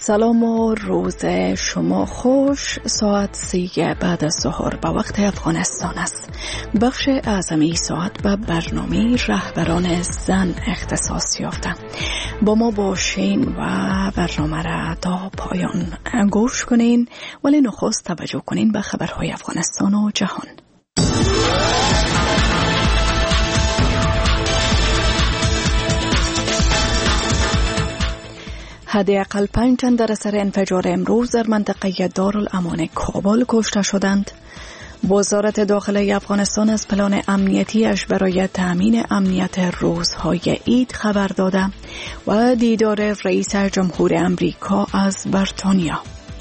سلام و روز شما خوش. ساعت 3 بعد از ظهر به وقت افغانستان است. بخش اعظمی ساعت به برنامه رهبران زن اختصاص یافته. با ما باشین و برنامه را تا پایان گوش کنین، ولی نخست توجه کنین به خبرهای افغانستان و جهان. حداقل 5 تن در اثر انفجار امروز در منطقه دارالامان کابل کشته شدند. وزارت داخله افغانستان از پلان امنیتیش برای تامین امنیت روزهای عید خبر داده و دیدار رئیس جمهور امریکا از بریتانیا.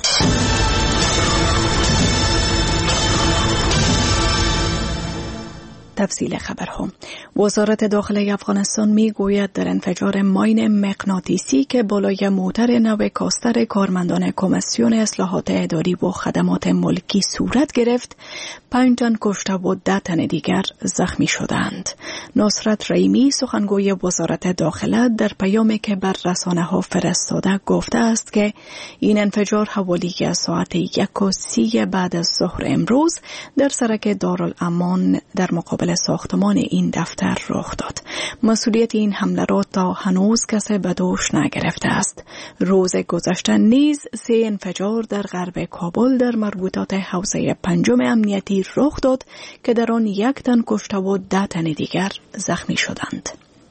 تفصیل خبرها. وزارت داخله افغانستان میگوید در انفجار ماین مغناطیسی که بالای موتر نو کاستر کارمندان کمیسیون اصلاحات اداری و خدمات ملکی صورت گرفت، 5 تن کشته و 10 تن دیگر زخمی شدند. نصرت رحیمی سخنگوی وزارت داخله در پیامی که بر رسانه‌ها فرستاده گفته است که این انفجار حوالی ساعت 1:30 بعد از ظهر امروز در سرک دارالامان در مقابل ساختمان این دفتر رخ داد. مسئولیت این حمله را تا هنوز کسی به دوش نگرفته است. روز گذشته نیز 3 انفجار در غرب کابل در مربوطات حوزه 5 امنیتی رخ داد که در آن 1 تن کشته و 10 تن دیگر زخمی شدند.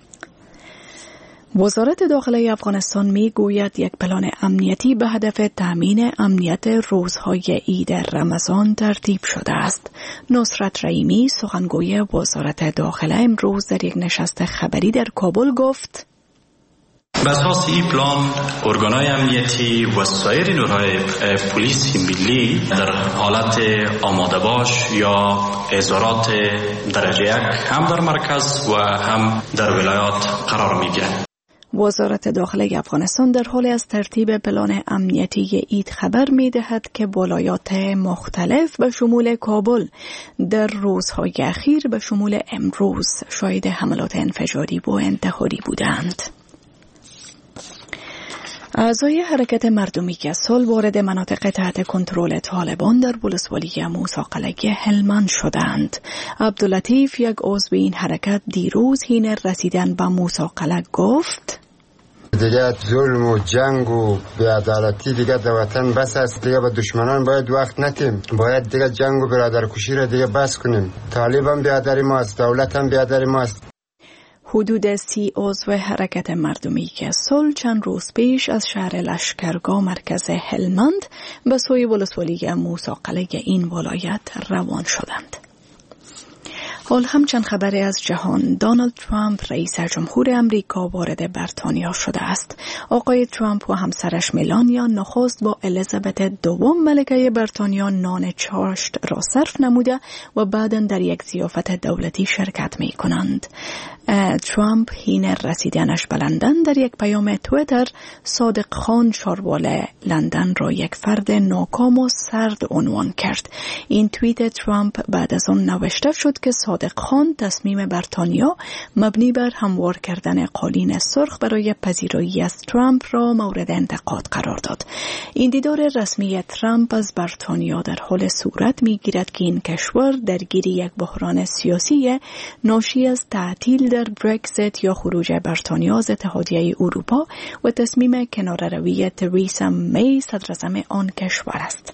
وزارت داخله افغانستان میگوید یک پلان امنیتی به هدف تامین امنیت روزهای عید رمضان ترتیب شده است. نصرت رحیمی سخنگوی وزارت داخله امروز در یک نشست خبری در کابل گفت: به اساس این پلان ارگانهای امنیتی و سایر نیروهای پلیس ملی در حالت آماده باش یا اظهارات درجه 1 هم در مرکز و هم در ولایات قرار میگیرند. وزارت داخله افغانستان در حال از ترتیب پلان امنیتی عید خبر می‌دهد که ولایات مختلف به شمول کابل در روزهای اخیر به شمول امروز شاهد حملات انفجاری و انتحاری بودند. اعضای حرکت مردمی صلح وارد مناطق تحت کنترل طالبان در ولسوالی موسی قلعه هلمند شدند. عبداللطیف، یک عضو این حرکت، دیروز حین رسیدن به موسی قلعه گفت: دیگه ظلم و جنگ و بی‌عدالتی دیگه در وطن بس است. دیگه به دشمنان باید وقت ندیم. باید دیگه جنگ و برادرکشی را دیگه بس کنیم. طالب هم بیادر ماست، دولت هم بیادر ماست. حدود 30 عضو حرکت مردمی صلح چند روز پیش از شهر لشکرگاه مرکز هلمند به سوی ولسوالی موسی قلعه این ولایت روان شدند. حال هم چند خبری از جهان. دونالد ترامپ رئیس جمهور امریکا وارد بریتانیا شده است. آقای ترامپ و همسرش ملانیا نخست با الیزابت دوم ملکه بریتانیا نان چاشت را صرف نموده و بعداً در یک ضیافت دولتی شرکت می کنند. ترامپ حین رسیدنش به لندن در یک پیام تویتر صادق خان شاروال لندن را یک فرد ناکام و سرد عنوان کرد. این توییت ترامپ بعد از آن نوشته شد که صادق خان تصمیم بریتانیا مبنی بر هموار کردن قالین سرخ برای پذیرایی از ترامپ را مورد انتقاد قرار داد. این دیدار رسمی ترامپ از بریتانیا در حال صورت می‌گیرد که این کشور درگیر یک بحران سیاسی ناشی از تعطیل در برگزیت یا خروج بریتانیا از اتحادیه اروپا و تصمیم کناره‌روی تریسا می صدراعظم آن کشور است.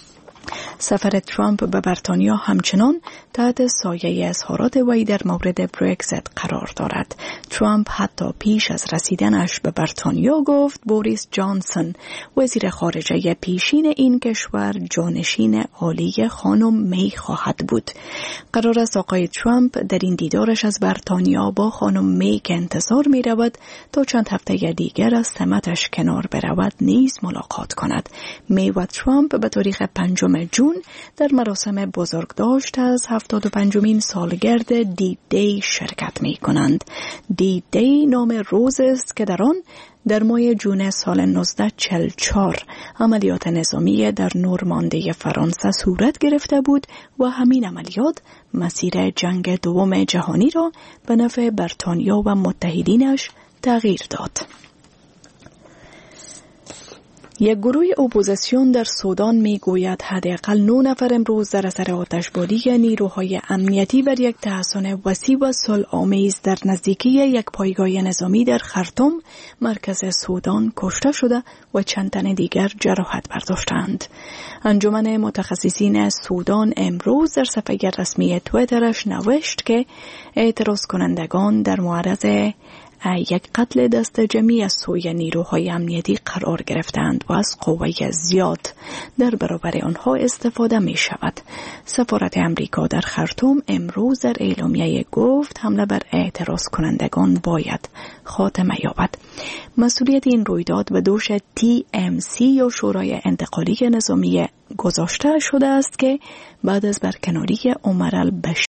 سفر ترامپ به بریتانیا همچنان تحت سایه اظهارات وی در مورد برگزیت قرار دارد. ترامپ حتی پیش از رسیدنش به بریتانیا گفت بوریس جانسون وزیر خارجه پیشین این کشور جانشین عالی خانم می خواهد بود. قرار است آقای ترامپ در این دیدارش از بریتانیا با خانم می که انتظار می رود تا چند هفته دیگر از سمتش کنار برود نیز ملاقات کند. می و ترامپ به تاریخ 5 جون در مراسم بزرگداشت از 75مین سالگرد دی دی شرکت می کنند. دی دی نام روز است که در آن در ماه جون سال 1944 عملیات نظامی در نورماندی فرانسه صورت گرفته بود و همین عملیات مسیر جنگ دوم جهانی را به نفع بریتانیا و متحدینش تغییر داد. یک گروه اپوزیسیون در سودان می گوید حداقل 9 نفر امروز در اثر آتشباری نیروهای امنیتی بر یک تحصن وسیع و صلح‌آمیز در نزدیکی یک پایگاه نظامی در خرطوم مرکز سودان کشته شده و چند تن دیگر جراحت برداشتند. انجمن متخصصین سودان امروز در صفحه رسمی توییترش نوشت که اعتراض کنندگان در معرض یک قتل دست جمعی از سوی نیروهای امنیتی قرار گرفتند و از قوه زیاد در برابر آنها استفاده می شود. سفارت امریکا در خرطوم امروز در اعلامیه گفت حمله بر اعتراض کنندگان باید خاتمه یابد. مسئولیت این رویداد به دوش TMC یا شورای انتقالی نظامی گذاشته شده است که بعد از برکناری عمر البشیر